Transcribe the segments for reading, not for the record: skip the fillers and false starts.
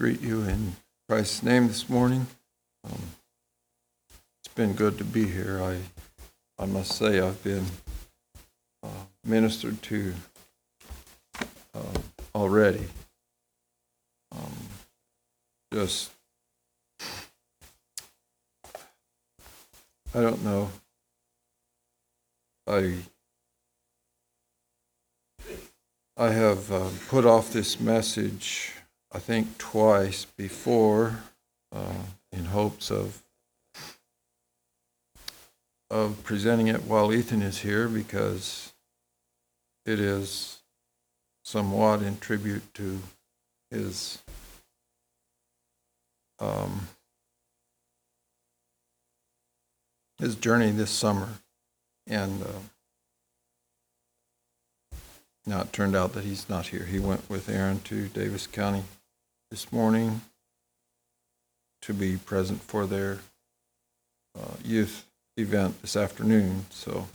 greet you in Christ's name this morning. It's been good to be here. I must say I've been ministered to already. Just, I don't know. I have put off this message, I think, twice before, in hopes of presenting it while Ethan is here, because it is somewhat in tribute to his journey this summer. And now it turned out that he's not here. He went with Aaron to Davis County this morning to be present for their youth event this afternoon. So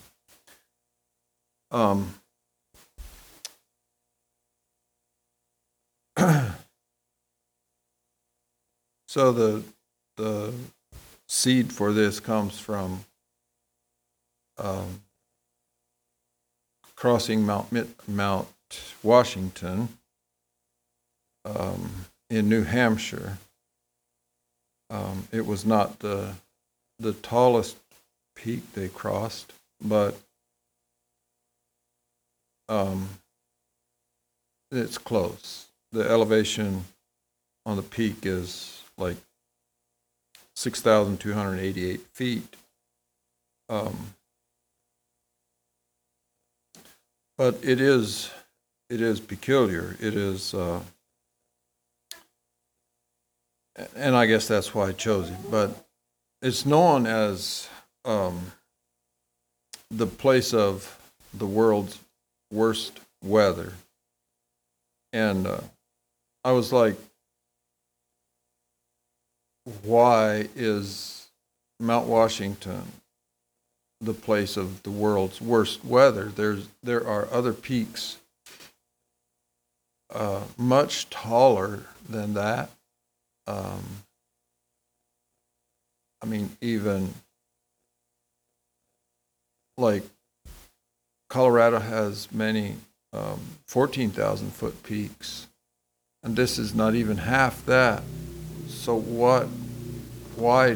so the seed for this comes from crossing Mount Washington in New Hampshire. It was not the tallest peak they crossed, but it's close. The elevation on the peak is like 6,288 feet. But it is peculiar. It is, and I guess that's why I chose it. But it's known as the place of the world's worst weather. And I was like, why is Mount Washington the place of the world's worst weather? There are other peaks much taller than that. I mean, even like Colorado has many 14,000 foot peaks, and this is not even half that. So why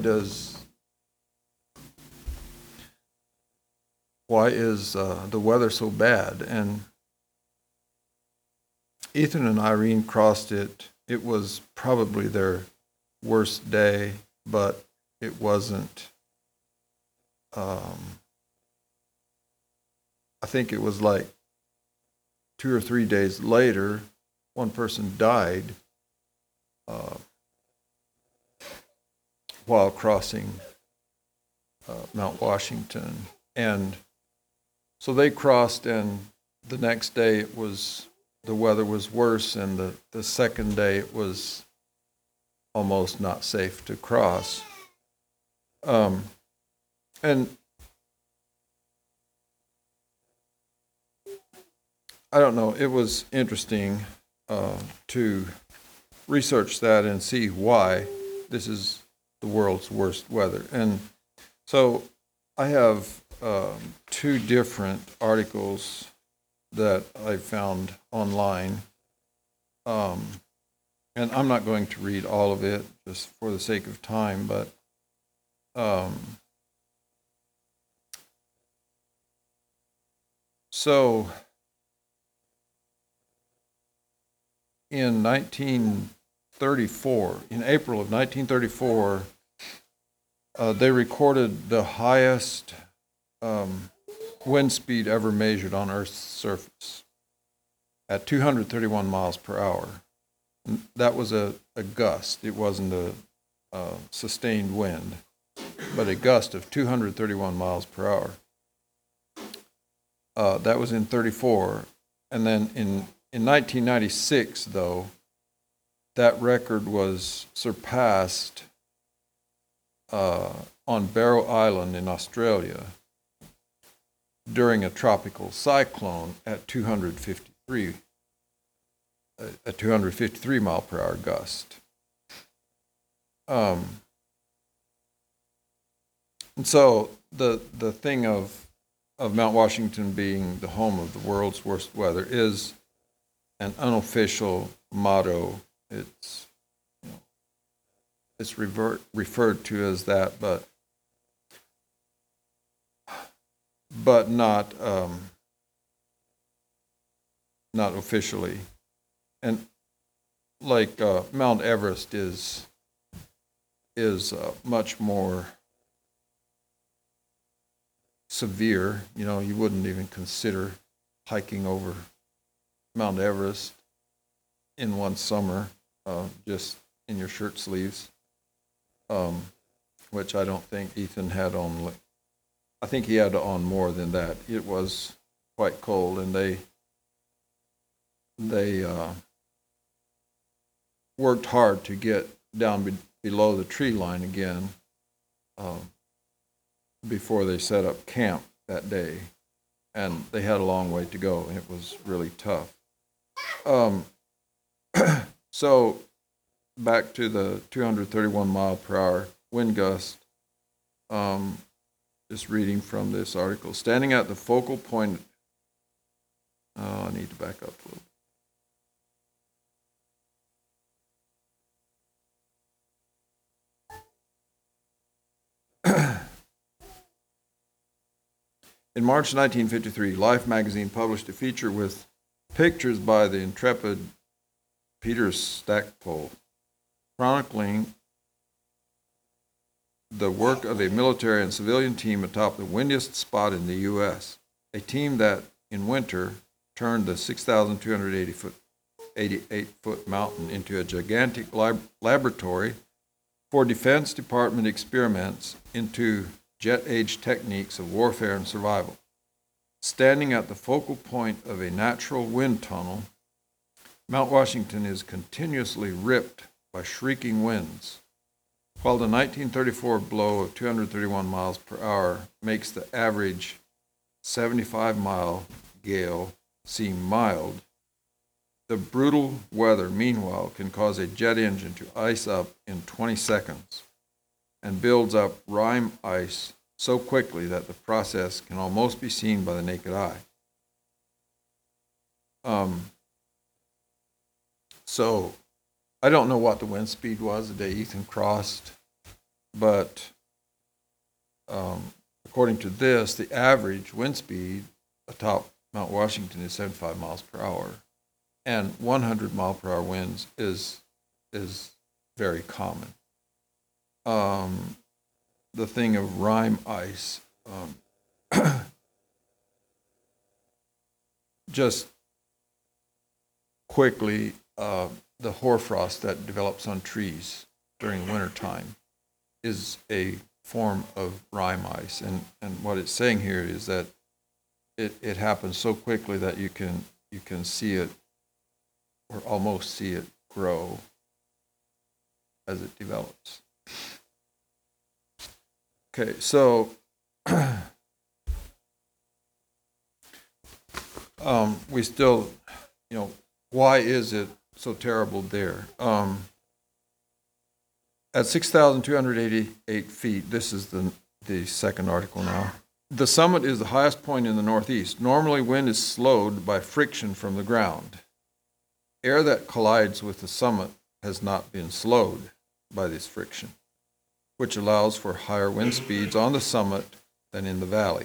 is the weather so bad? And Ethan and Irene crossed it. It was probably their worst day, but it wasn't. I think it was like 2 or 3 days later, one person died while crossing Mount Washington. And so they crossed, and the next day the weather was worse, and the second day it was almost not safe to cross. And I don't know, it was interesting to research that and see why this is the world's worst weather. And so I have 2 different articles that I found online. And I'm not going to read all of it just for the sake of time, but so in 1934, in April of 1934, they recorded the highest wind speed ever measured on Earth's surface at 231 miles per hour. And that was a gust. It wasn't a sustained wind, but a gust of 231 miles per hour. That was in 34. And then in 1996, though, that record was surpassed on Barrow Island in Australia during a tropical cyclone at 253 mile per hour gust. And so the thing of Mount Washington being the home of the world's worst weather is an unofficial motto. It's it's referred to as that, but not not officially. And like Mount Everest is much more severe. You know, you wouldn't even consider hiking over Mount Everest in one summer, just in your shirt sleeves, which I don't think Ethan had on. I think he had on more than that. It was quite cold, and they worked hard to get down below the tree line again before they set up camp that day, and they had a long way to go, and it was really tough. So back to the 231 mile per hour wind gust. Just reading from this article. Standing at the focal point. Oh, I need to back up a little. In March 1953, Life magazine published a feature with pictures by the intrepid Peter Stackpole, chronicling the work of a military and civilian team atop the windiest spot in the U.S., a team that, in winter, turned the 6,288-foot mountain into a gigantic laboratory for Defense Department experiments into jet-age techniques of warfare and survival. Standing at the focal point of a natural wind tunnel, Mount Washington is continuously ripped by shrieking winds, while the 1934 blow of 231 miles per hour makes the average 75-mile gale seem mild. The brutal weather, meanwhile, can cause a jet engine to ice up in 20 seconds and builds up rime ice so quickly that the process can almost be seen by the naked eye. So I don't know what the wind speed was the day Ethan crossed, but according to this, the average wind speed atop Mount Washington is 75 miles per hour, and 100 mile per hour winds is very common. The thing of rime ice, just quickly, the hoarfrost that develops on trees during wintertime is a form of rime ice. And what it's saying here is that it happens so quickly that you can see it, or almost see it, grow as it develops. Okay, so we still, why is it so terrible there? At 6,288 feet, this is the second article now. The summit is the highest point in the Northeast. Normally, wind is slowed by friction from the ground. Air that collides with the summit has not been slowed by this friction, which allows for higher wind speeds on the summit than in the valley.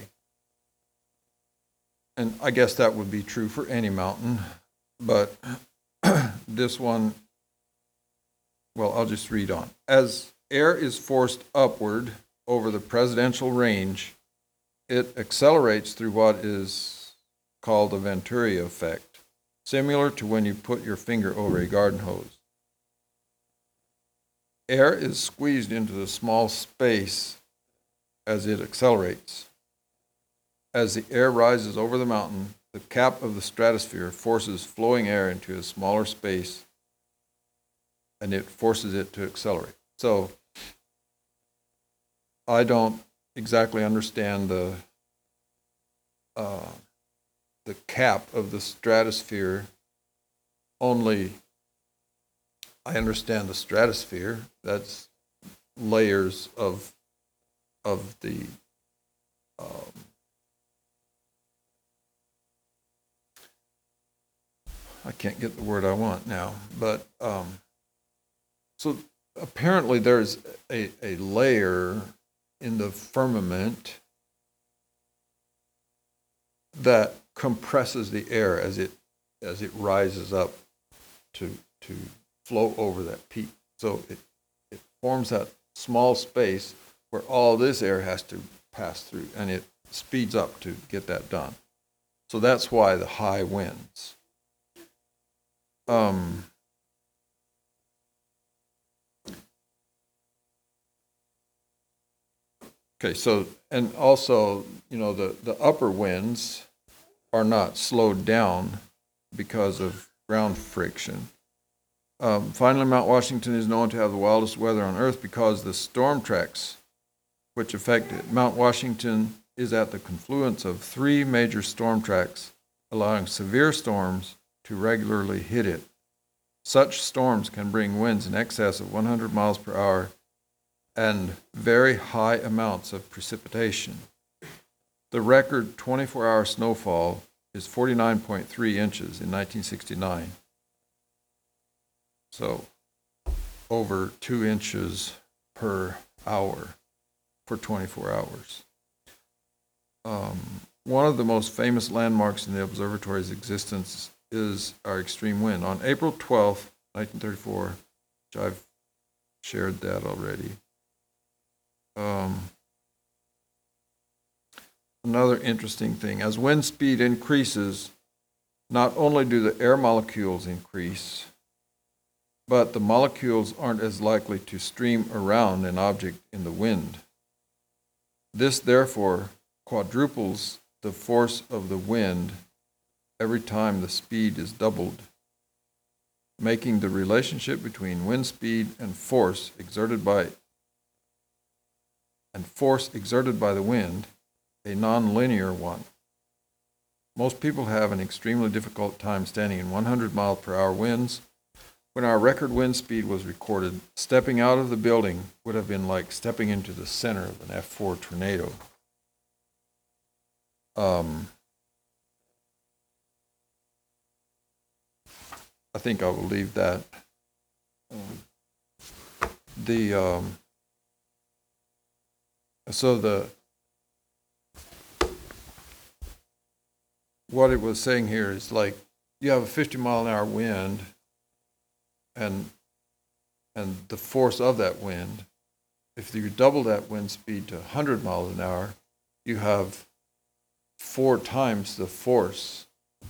And I guess that would be true for any mountain, but this one, well, I'll just read on. As air is forced upward over the presidential range, it accelerates through what is called the Venturi effect, similar to when you put your finger over a garden hose. Air is squeezed into the small space as it accelerates. As the air rises over the mountain, the cap of the stratosphere forces flowing air into a smaller space, and it forces it to accelerate. So I don't exactly understand the cap of the stratosphere. Only I understand the stratosphere. That's layers of the I can't get the word I want now, but so apparently there's a layer in the firmament that compresses the air as it rises up to flow over that peak. So it forms that small space where all this air has to pass through, and it speeds up to get that done. So that's why the high winds. Okay, so, and also, the upper winds are not slowed down because of ground friction. Finally, Mount Washington is known to have the wildest weather on Earth because the storm tracks which affect it. Mount Washington is at the confluence of 3 major storm tracks, allowing severe storms to regularly hit it. Such storms can bring winds in excess of 100 miles per hour and very high amounts of precipitation. The record 24-hour snowfall is 49.3 inches in 1969. So over 2 inches per hour for 24 hours. One of the most famous landmarks in the observatory's existence is our extreme wind. On April 12th, 1934, which I've shared that already. Another interesting thing, as wind speed increases, not only do the air molecules increase, but the molecules aren't as likely to stream around an object in the wind. This, therefore, quadruples the force of the wind every time the speed is doubled, making the relationship between wind speed and force exerted by the wind a nonlinear one. Most people have an extremely difficult time standing in 100 mile per hour winds. When our record wind speed was recorded, stepping out of the building would have been like stepping into the center of an F4 tornado. I think I will leave that. What it was saying here is like you have a 50 mile an hour wind, and the force of that wind, if you double that wind speed to 100 miles an hour, you have 4 times the force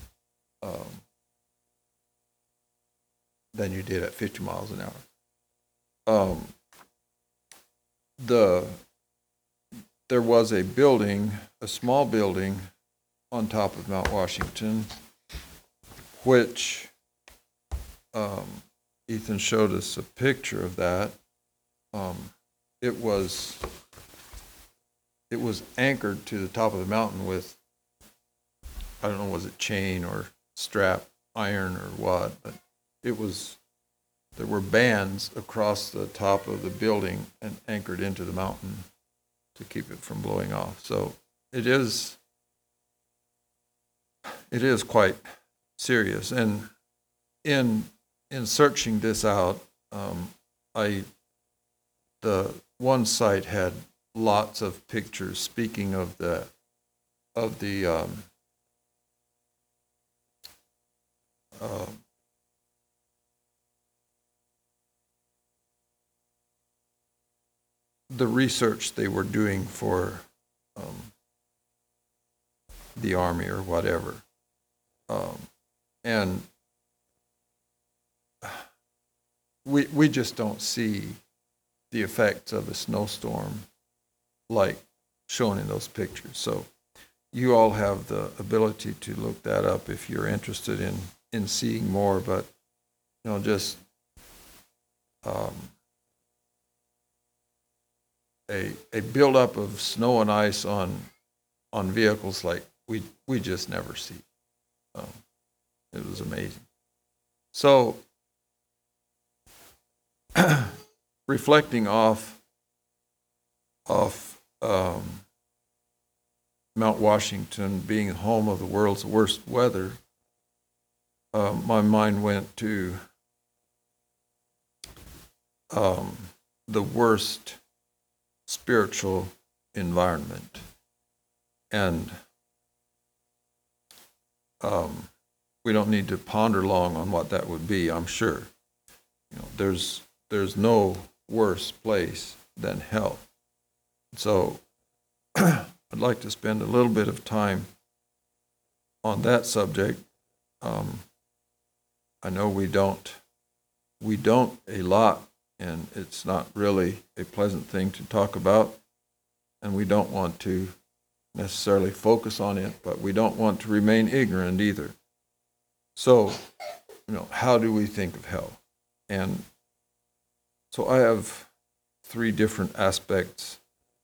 than you did at 50 miles an hour. There was a building, a small building on top of Mount Washington, which Ethan showed us a picture of that. It was anchored to the top of the mountain with, I don't know, was it chain or strap iron or what, but there were bands across the top of the building and anchored into the mountain to keep it from blowing off. So it is quite serious. And in searching this out, the one site had lots of pictures speaking of the research they were doing for the Army or whatever. And we just don't see the effects of a snowstorm like shown in those pictures. So you all have the ability to look that up if you're interested in seeing more, but just a buildup of snow and ice on vehicles like we just never see. It was amazing. So reflecting off off Mount Washington being home of the world's worst weather, my mind went to the worst spiritual environment. And we don't need to ponder long on what that would be, I'm sure. There's no worse place than hell. So I'd like to spend a little bit of time on that subject. I know we don't a lot, and it's not really a pleasant thing to talk about, and we don't want to necessarily focus on it, but we don't want to remain ignorant either. So, how do we think of hell? And so I have 3 different aspects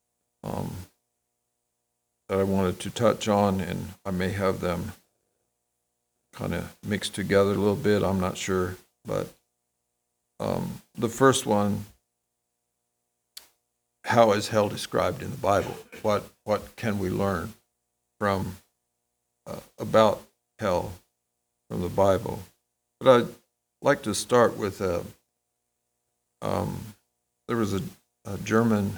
that I wanted to touch on, and I may have them kind of mixed together a little bit, I'm not sure. But the first one, how is hell described in the Bible? What can we learn from about hell from the Bible? But I'd like to start with there was a German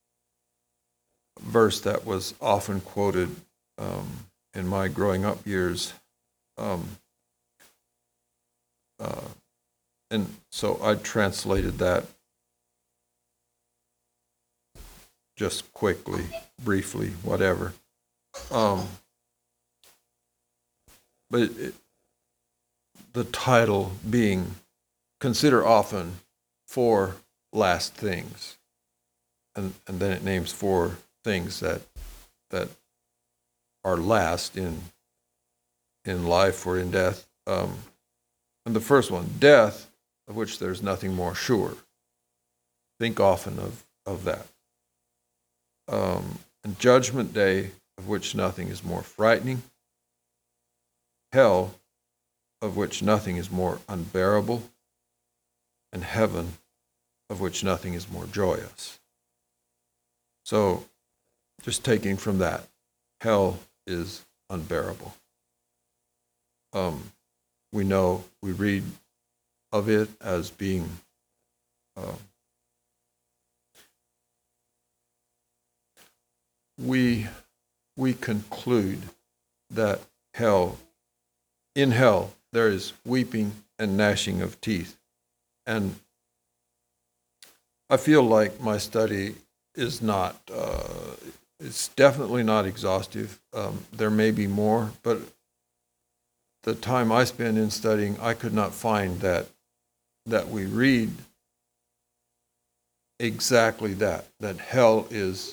verse that was often quoted in my growing up years. And so I translated that just quickly, briefly, whatever. But the title being, consider often 4 last things. And then it names 4 things that are last in life or in death. And the first one, death, of which there's nothing more sure. Think often of that. And judgment day, of which nothing is more frightening. Hell, of which nothing is more unbearable. And heaven, of which nothing is more joyous. So, just taking from that, hell is unbearable. We read of it as being we conclude that in hell there is weeping and gnashing of teeth. And I feel like my study is not, it's definitely not exhaustive. There may be more, but the time I spend in studying, I could not find that we read exactly that hell is,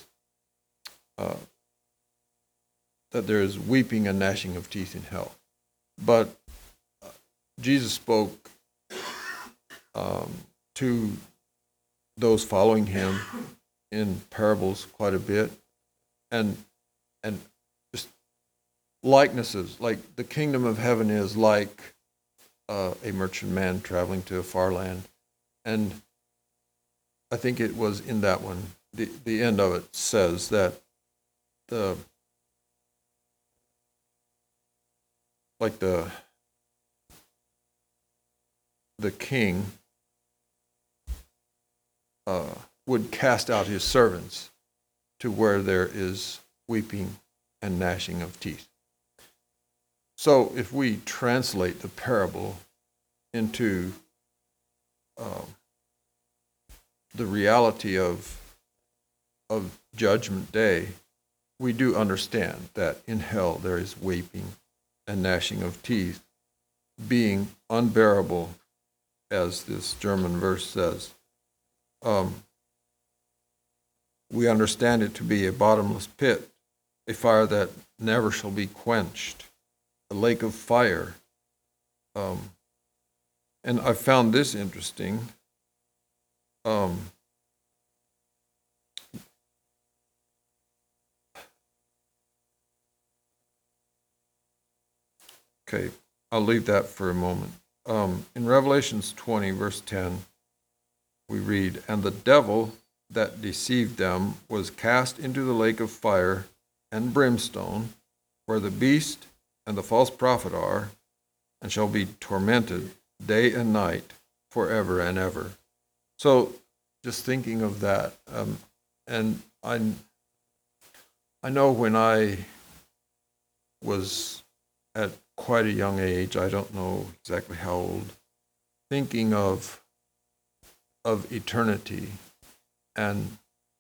that there is weeping and gnashing of teeth in hell. But Jesus spoke to those following him in parables quite a bit, and just likenesses, like the kingdom of heaven is like a merchant man traveling to a far land. And I think it was in that one, the end of it says that the king would cast out his servants to where there is weeping and gnashing of teeth. So if we translate the parable into the reality of Judgment Day, we do understand that in hell there is weeping and gnashing of teeth, being unbearable, as this German verse says. We understand it to be a bottomless pit, a fire that never shall be quenched, a lake of fire. And I found this interesting. Okay, I'll leave that for a moment. In Revelations 20, verse 10, we read, "And the devil that deceived them was cast into the lake of fire and brimstone, where the beast and the false prophet are, and shall be tormented day and night forever and ever. So, just thinking of that, and I know when I was at quite a young age, I don't know exactly how old, thinking of eternity and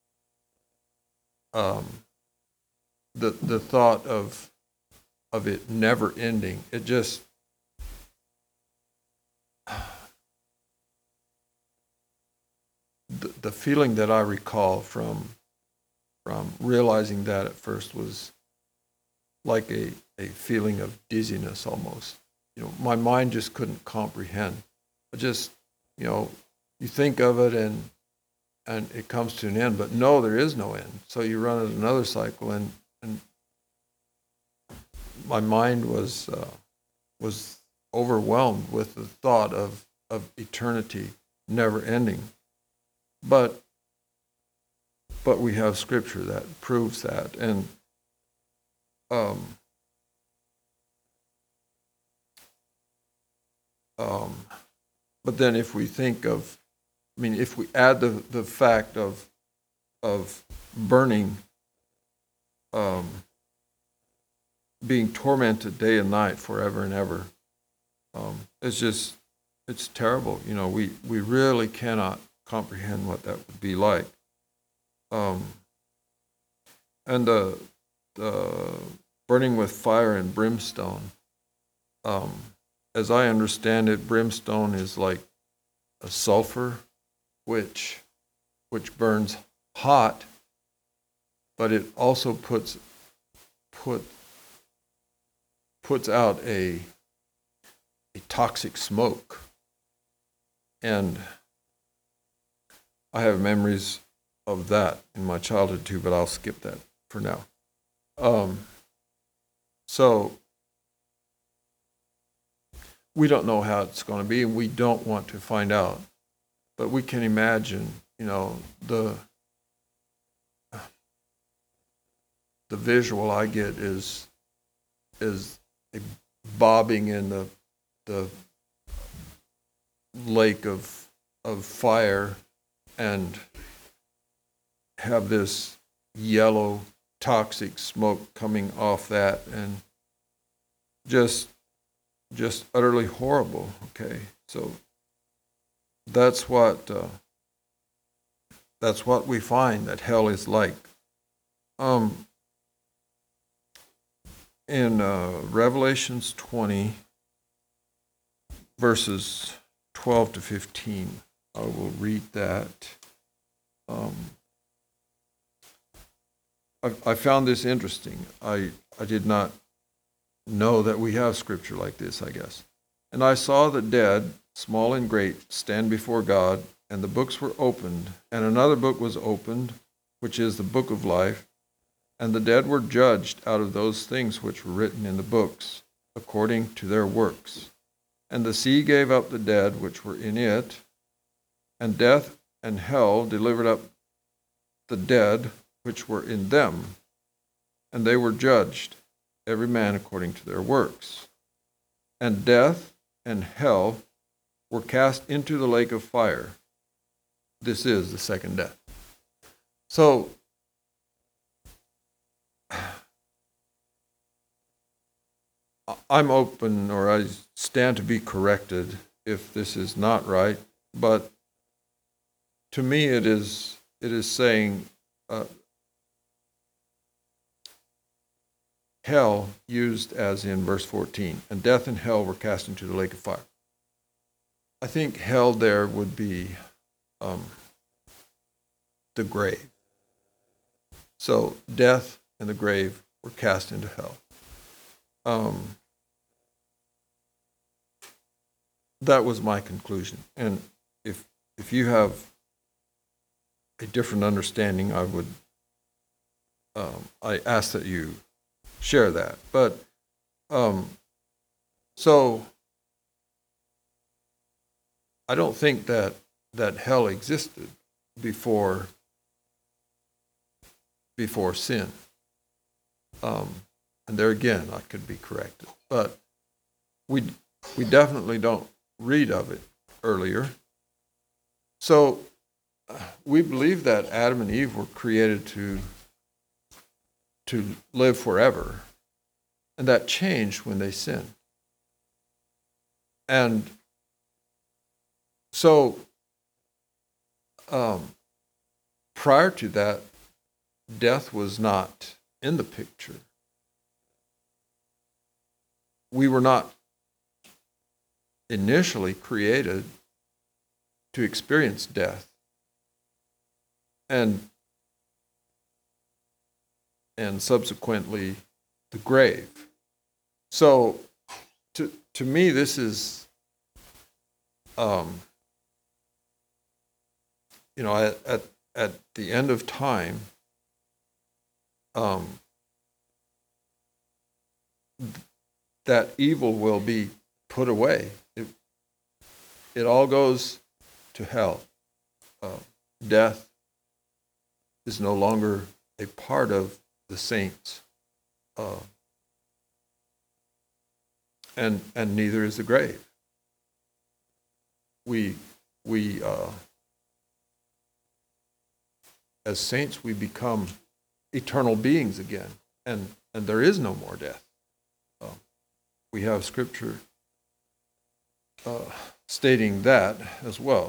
the thought of it never ending. It just the feeling that I recall from realizing that at first was like a feeling of dizziness almost. My mind just couldn't comprehend. I just, you think of it and it comes to an end, but no, there is no end. So you run it another cycle, and my mind was overwhelmed with the thought of eternity never ending. But we have scripture that proves that, and but then if we think of, if we add the fact of burning, being tormented day and night forever and ever, it's terrible. We really cannot comprehend what that would be like. And the burning with fire and brimstone, as I understand it, brimstone is like a sulfur, which burns hot, but it also puts out a toxic smoke. And I have memories of that in my childhood too, but I'll skip that for now. So we don't know how it's going to be, and we don't want to find out. But we can imagine, the visual I get is a bobbing in the lake of fire, and have this yellow toxic smoke coming off that, and just utterly horrible. Okay, so that's what we find that hell is like. In Revelations 20, verses 12 to 15, I will read that. I found this interesting. I did not know that we have scripture like this, I guess. And I saw the dead, small and great, stand before God, and the books were opened, and another book was opened, which is the book of life. And the dead were judged out of those things which were written in the books, according to their works. And the sea gave up the dead which were in it, and death and hell delivered up the dead which were in them, and they were judged, every man according to their works. And death and hell were cast into the lake of fire. This is the second death. So, I'm open, or I stand to be corrected if this is not right, but to me it is saying hell used as in verse 14, and death and hell were cast into the lake of fire. I think hell there would be the grave. So death and the grave were cast into hell. That was my conclusion. And if you have a different understanding, I would I ask that you share that. But so I don't think that hell existed before before sin. And there again, I could be corrected. But we definitely don't read of it earlier. So we believe that Adam and Eve were created to live forever. And that changed when they sinned. And so prior to that, death was not in the picture. We were not initially created to experience death. And subsequently the grave. So to me, this is, at the end of time, that evil will be put away. It all goes to hell. Death is no longer a part of the saints. And neither is the grave. We as saints, we become eternal beings again, and there is no more death. We have scripture stating that as well.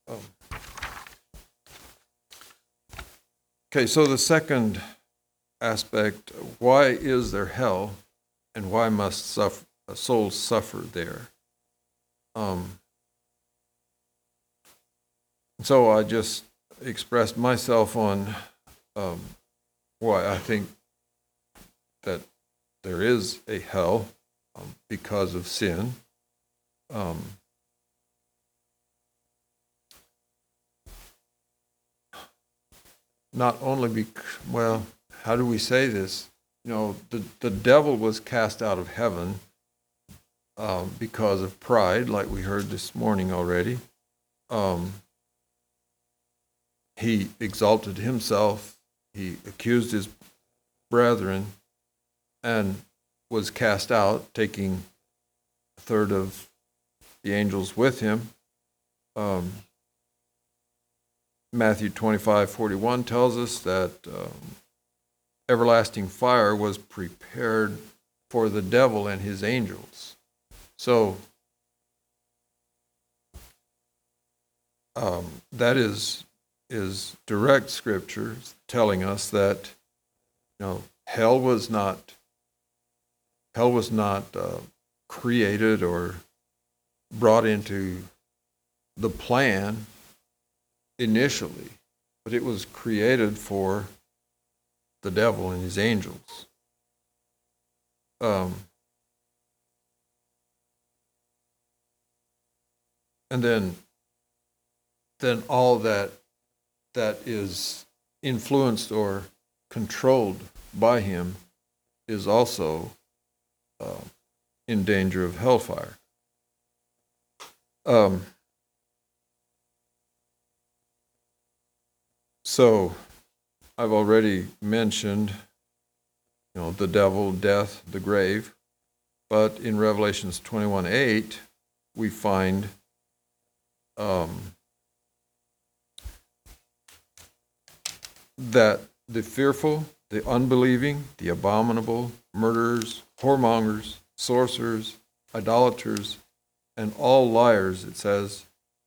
Okay, so the second aspect, why is there hell, and why must souls suffer there? So I just expressed myself on why I think that there is a hell because of sin. Not only how do we say this? The devil was cast out of heaven because of pride, like we heard this morning already. He exalted himself, he accused his brethren, and was cast out, taking a third of the angels with him. Matthew 25:41 tells us that everlasting fire was prepared for the devil and his angels. So that is direct scripture telling us that hell was not created or brought into the plan initially, but it was created for the devil and his angels. And then all that is influenced or controlled by him is also in danger of hellfire. So I've already mentioned, the devil, death, the grave, but in Revelations 21:8, we find that the fearful, the unbelieving, the abominable, murderers, whoremongers, sorcerers, idolaters, and all liars, it says,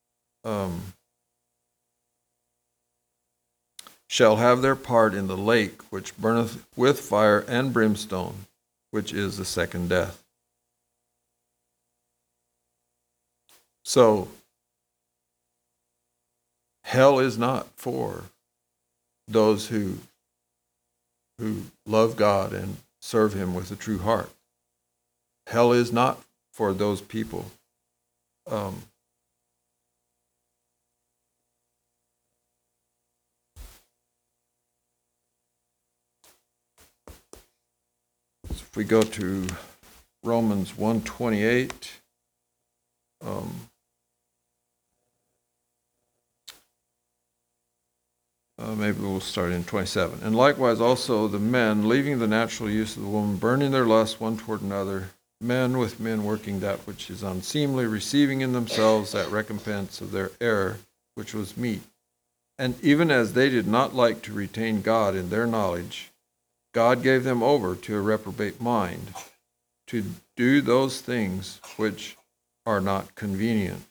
shall have their part in the lake which burneth with fire and brimstone, which is the second death. So, hell is not for those who love God and serve him with a true heart. Hell is not for those people. If we go to Romans 1:28, maybe we'll start in 27. And likewise also the men, leaving the natural use of the woman, burning their lust one toward another, men with men working that which is unseemly, receiving in themselves that recompense of their error, which was meet. And even as they did not like to retain God in their knowledge, God gave them over to a reprobate mind, to do those things which are not convenient,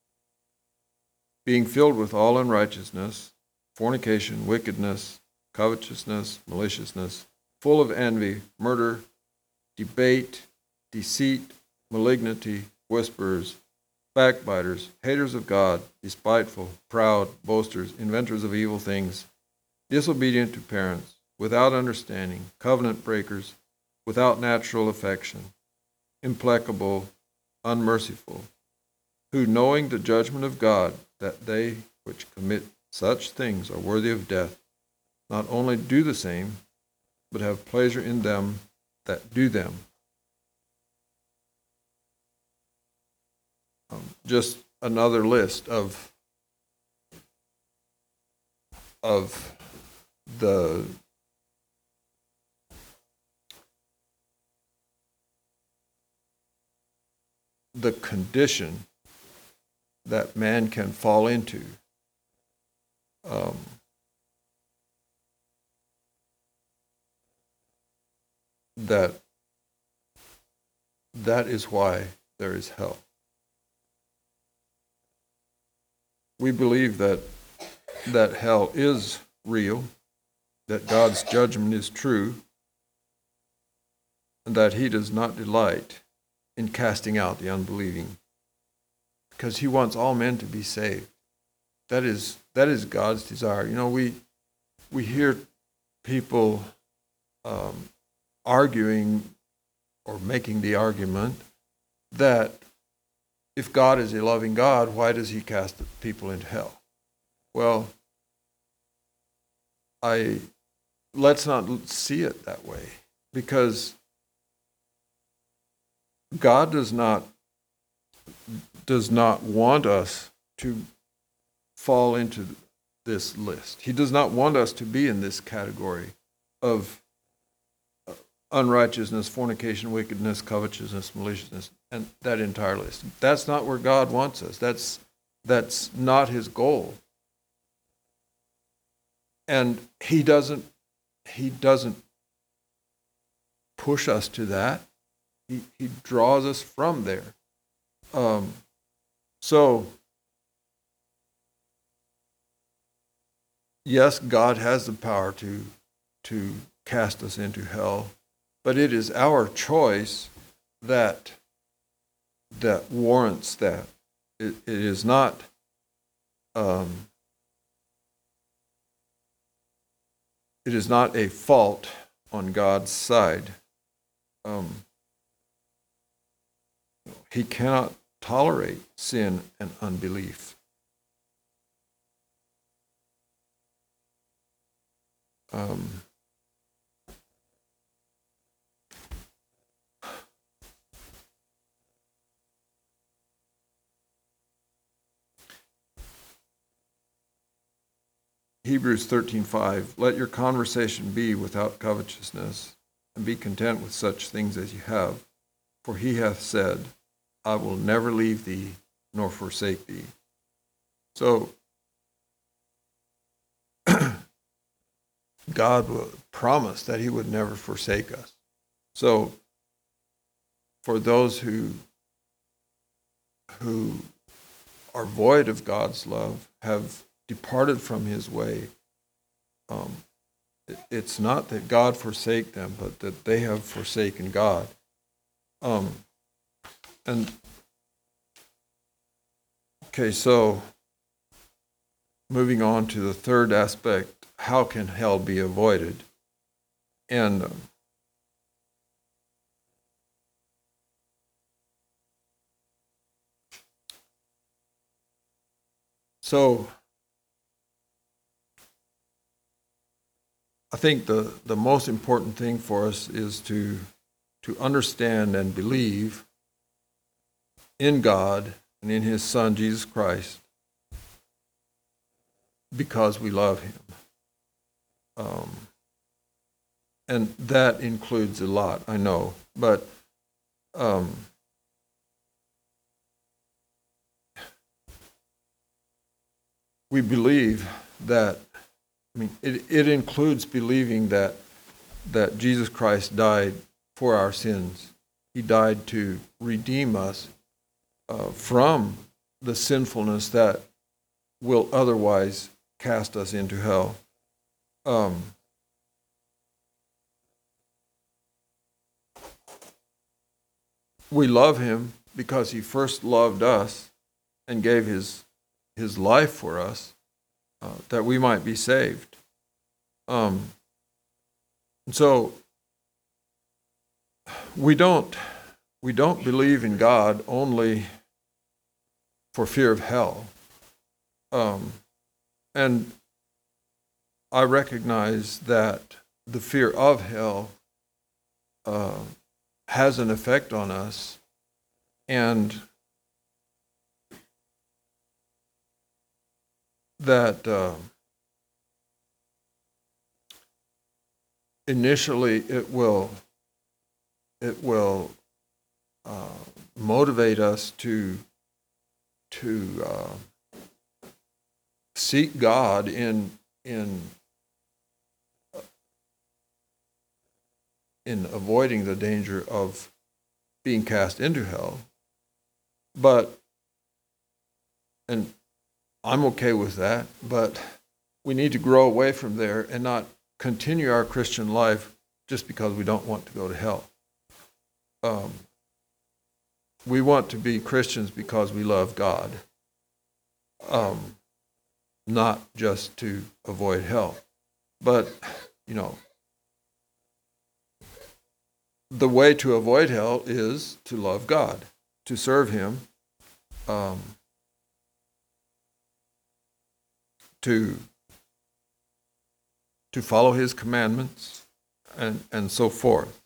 being filled with all unrighteousness, fornication, wickedness, covetousness, maliciousness, full of envy, murder, debate, deceit, malignity, whisperers, backbiters, haters of God, despiteful, proud, boasters, inventors of evil things, disobedient to parents, without understanding, covenant breakers, without natural affection, implacable, unmerciful, who, knowing the judgment of God, that they which commit such things are worthy of death, not only do the same, but have pleasure in them that do them. Just another list of the condition that man can fall into. That is why there is hell. We believe that hell is real, that God's judgment is true, and that he does not delight in casting out the unbelieving, because he wants all men to be saved. That is God's desire. You know, we hear people arguing or making the argument that if God is a loving God, why does he cast people into hell? Well, let's not see it that way, because God does not want us to fall into this list. He does not want us to be in this category of unrighteousness, fornication, wickedness, covetousness, maliciousness, and that entire list. That's not where God wants us. That's not his goal. And he doesn't push us to that. He draws us from there. So yes, God has the power to cast us into hell, but it is our choice that warrants that. It is not a fault on God's side. He cannot tolerate sin and unbelief. Hebrews 13:5, let your conversation be without covetousness, and be content with such things as you have. For he hath said, I will never leave thee nor forsake thee. So God promised that he would never forsake us. So for those who are void of God's love, have departed from his way, it's not that God forsake them, but that they have forsaken God. And okay, so moving on to the third aspect, how can hell be avoided? And so I think the most important thing for us is to understand and believe in God and in his Son, Jesus Christ, because we love him. And that includes a lot, I know, but we believe that, it includes believing that Jesus Christ died for our sins. He died to redeem us from the sinfulness that will otherwise cast us into hell. We love him because he first loved us and gave his life for us, that we might be saved. So we don't believe in God only for fear of hell. And I recognize that the fear of hell has an effect on us, and that initially it will motivate us to seek God in avoiding the danger of being cast into hell. And I'm okay with that, but we need to grow away from there and not continue our Christian life just because we don't want to go to hell. We want to be Christians because we love God, not just to avoid hell. But, the way to avoid hell is to love God, to serve him, to follow his commandments, and so forth.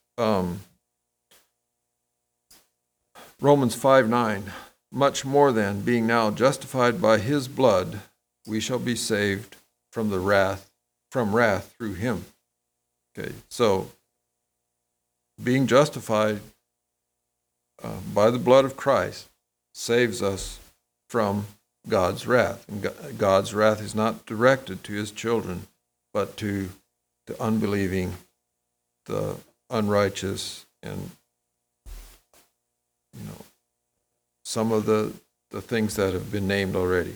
Romans 5:9, much more then, being now justified by his blood, we shall be saved from wrath through him. Okay, so being justified by the blood of Christ saves us from God's wrath. And God's wrath is not directed to his children, but to the unbelieving, the unrighteous, and some of the things that have been named already.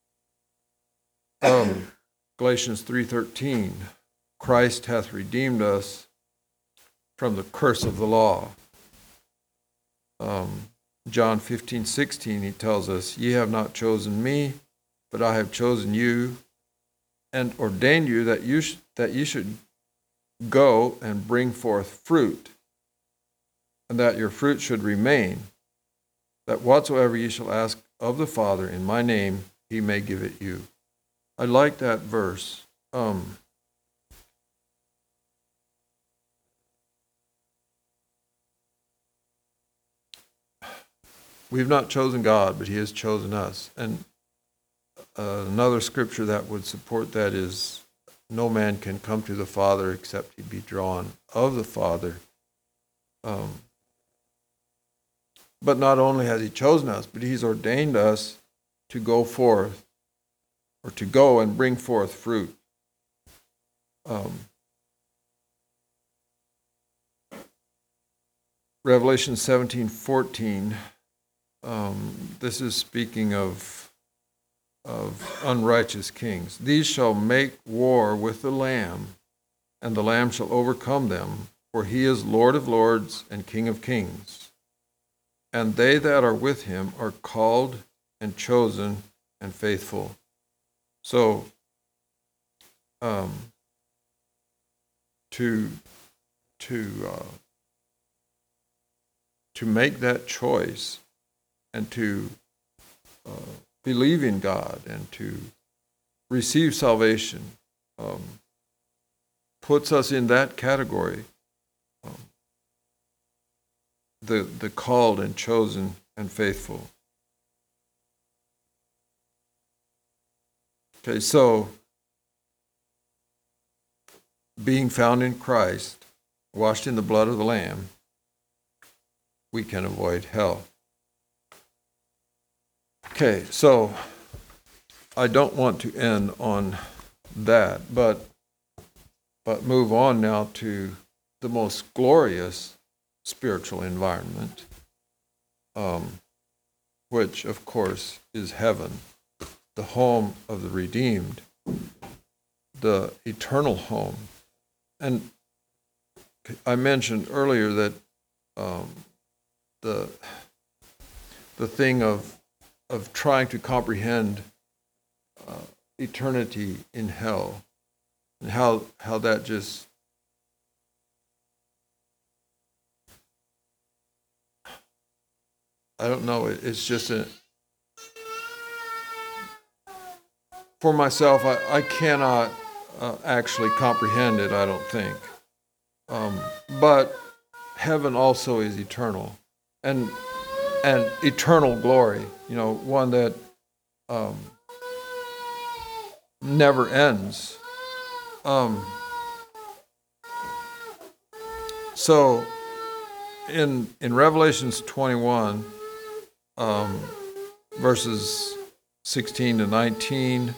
Galatians 3:13, Christ hath redeemed us from the curse of the law. John 15:16, he tells us, ye have not chosen me, but I have chosen you and ordained you that you should go and bring forth fruit, and that your fruit should remain, that whatsoever ye shall ask of the Father in my name, he may give it you. I like that verse. We've not chosen God, but he has chosen us. And another scripture that would support that is, no man can come to the Father except he be drawn of the Father. But not only has he chosen us, but he's ordained us to go forth, or to go and bring forth fruit. Revelation 17:14, this is speaking of unrighteous kings. These shall make war with the Lamb, and the Lamb shall overcome them, for he is Lord of lords and King of kings. And they that are with him are called and chosen and faithful. So, to make that choice and to believe in God and to receive salvation puts us in that category, the called and chosen and faithful. Okay, so being found in Christ, washed in the blood of the Lamb, we can avoid hell. Okay, so I don't want to end on that, but move on now to the most glorious spiritual environment, which, of course, is heaven, the home of the redeemed, the eternal home. And I mentioned earlier that the thing of trying to comprehend eternity in hell, and how that just I don't know. It's just for myself. I cannot actually comprehend it. I don't think. But heaven also is eternal, and eternal glory. One that never ends. So in Revelations 21, verses 16 to 19,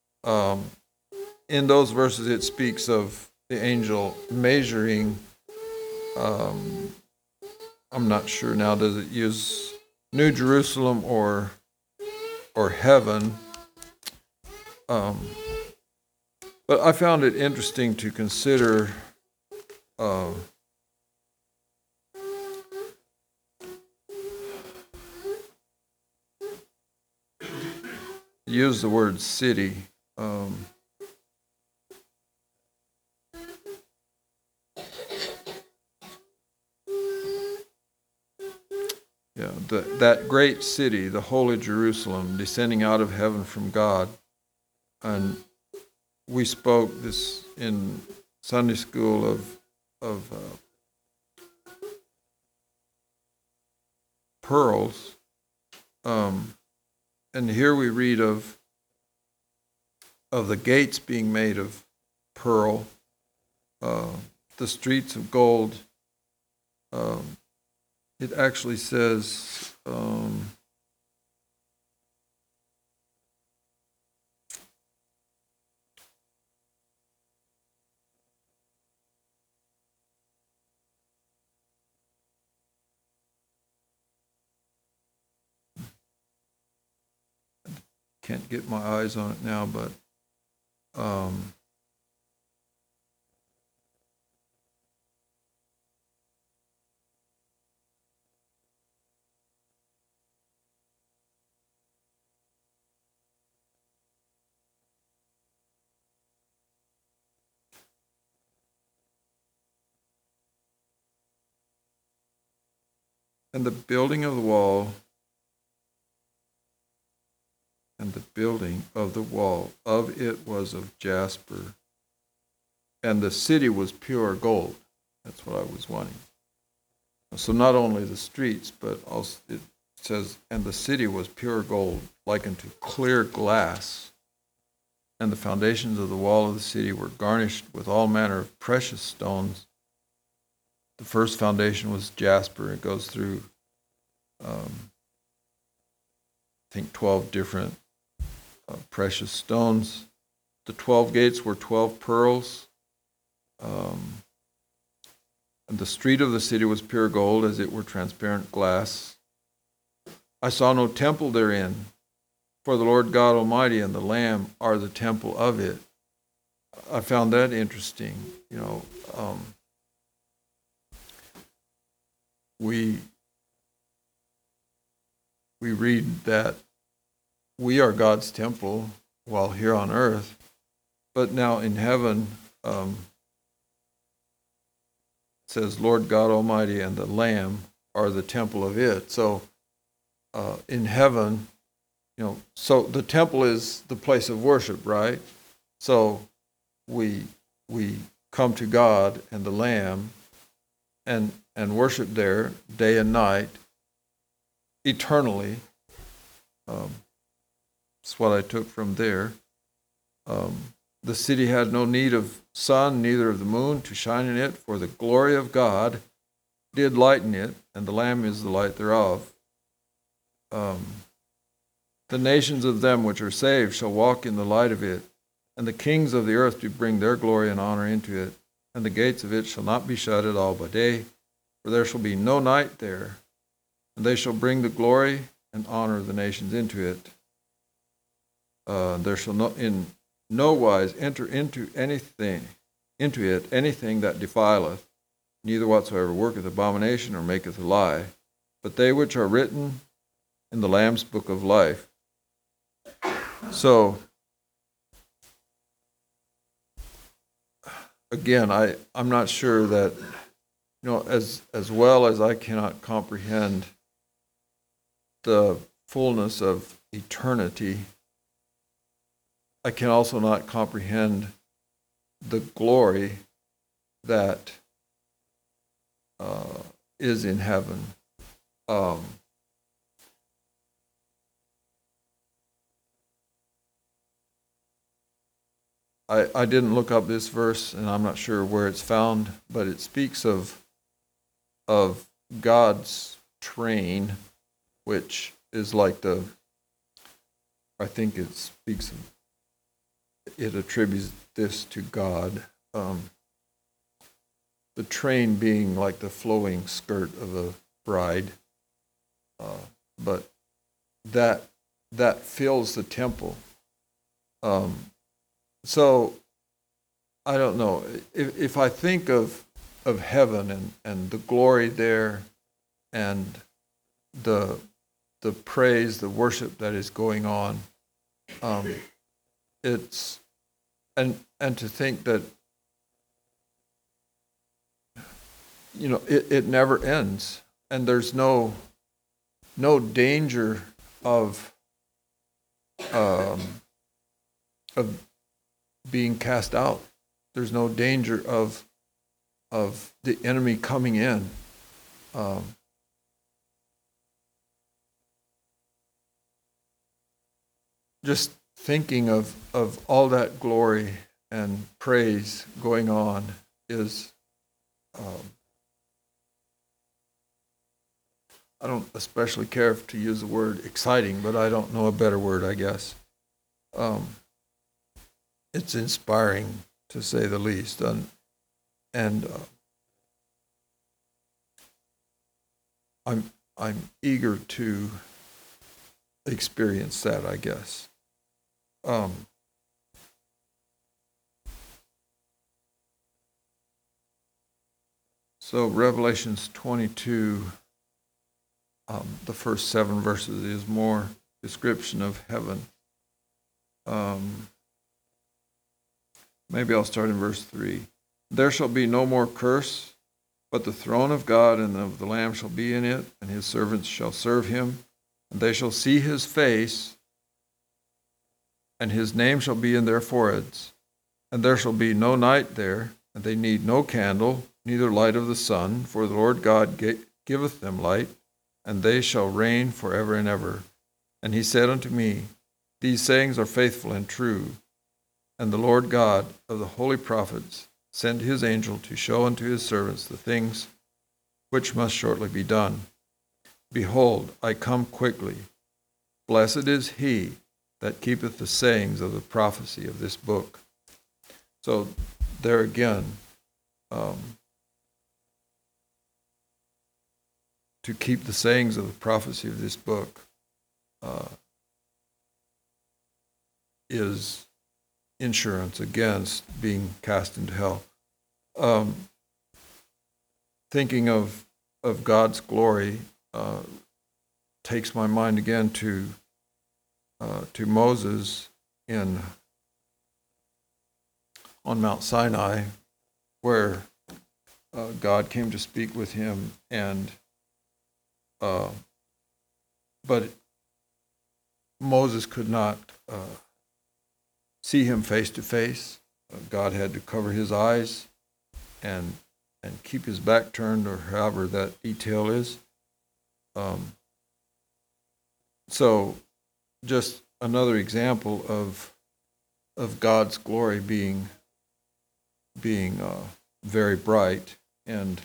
in those verses it speaks of the angel measuring, I'm not sure now, does it use New Jerusalem or heaven? But I found it interesting to consider use the word city. That great city, the holy Jerusalem, descending out of heaven from God. And we spoke this in Sunday school of pearls, and here we read of the gates being made of pearl, the streets of gold. It actually says, can't get my eyes on it now, but and the building of the wall of it was of jasper, and the city was pure gold. That's what I was wanting. So not only the streets, but also it says, and the city was pure gold, like unto clear glass. And the foundations of the wall of the city were garnished with all manner of precious stones. The first foundation was jasper. It goes through, I think, 12 different precious stones. The 12 gates were 12 pearls. And the street of the city was pure gold, as it were transparent glass. I saw no temple therein, for the Lord God Almighty and the Lamb are the temple of it. I found that interesting. We read that we are God's temple while here on earth, but now in heaven, it says Lord God Almighty and the Lamb are the temple of it. So in heaven, so the temple is the place of worship, right? So we come to God and the Lamb and worship there day and night, eternally. That's what I took from there. The city had no need of sun, neither of the moon to shine in it, for the glory of God did lighten it, and the Lamb is the light thereof. The nations of them which are saved shall walk in the light of it, and the kings of the earth do bring their glory and honor into it. And the gates of it shall not be shut at all by day, for there shall be no night there. And they shall bring the glory and honor of the nations into it. There shall in no wise enter into it anything that defileth, neither whatsoever worketh abomination or maketh a lie, but they which are written in the Lamb's book of life. So, again, I'm not sure that, as well as I cannot comprehend the fullness of eternity, I can also not comprehend the glory that is in heaven. I didn't look up this verse, and I'm not sure where it's found, but it speaks of God's train, which is like I think it speaks of, it attributes this to God. The train being like the flowing skirt of a bride, but that fills the temple. So I don't know, if I think of heaven and the glory there and the praise, the worship that is going on, it's and to think that it never ends, and there's no danger of being cast out. There's no danger of the enemy coming in. Just thinking of all that glory and praise going on is, I don't especially care to use the word exciting, but I don't know a better word, I guess. It's inspiring, to say the least, and I'm eager to experience that, I guess. So Revelations 22, the first 7 verses is more description of heaven. Maybe I'll start in verse 3. There shall be no more curse, but the throne of God and of the Lamb shall be in it, and his servants shall serve him, and they shall see his face, and his name shall be in their foreheads. And there shall be no night there, and they need no candle, neither light of the sun, for the Lord God giveth them light, and they shall reign forever and ever. And he said unto me, These sayings are faithful and true. And the Lord God of the holy prophets sent his angel to show unto his servants the things which must shortly be done. Behold, I come quickly. Blessed is he that keepeth the sayings of the prophecy of this book. So there again, to keep the sayings of the prophecy of this book is insurance against being cast into hell. Thinking of God's glory takes my mind again to Moses on Mount Sinai, where God came to speak with him, and but Moses could not see him face to face. God had to cover his eyes and keep his back turned, or however that detail is. So just another example of of God's glory being very bright, and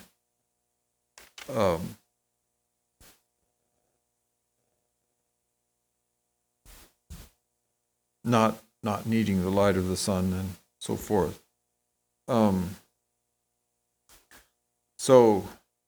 not needing the light of the sun and so forth. So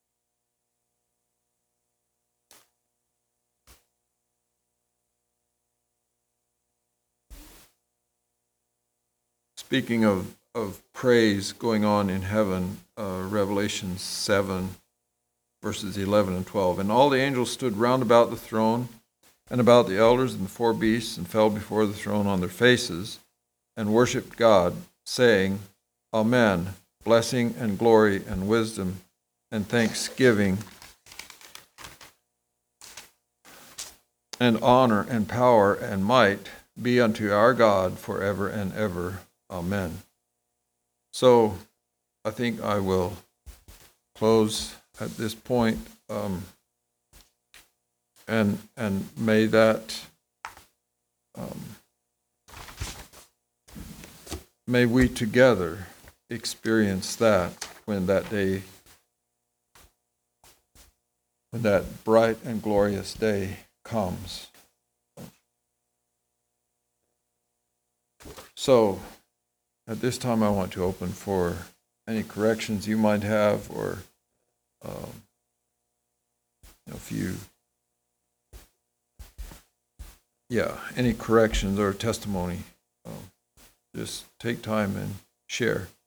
speaking of praise going on in heaven, Revelation 7, verses 11 and 12. And all the angels stood round about the throne and about the elders and the four beasts, and fell before the throne on their faces, and worshipped God, saying, Amen, blessing and glory and wisdom and thanksgiving and honor and power and might be unto our God forever and ever. Amen. So I think I will close at this point, and may that may we together experience that when that day, when that bright and glorious day comes. So at this time I want to open for any corrections you might have, or if you any corrections or testimony, just take time and share.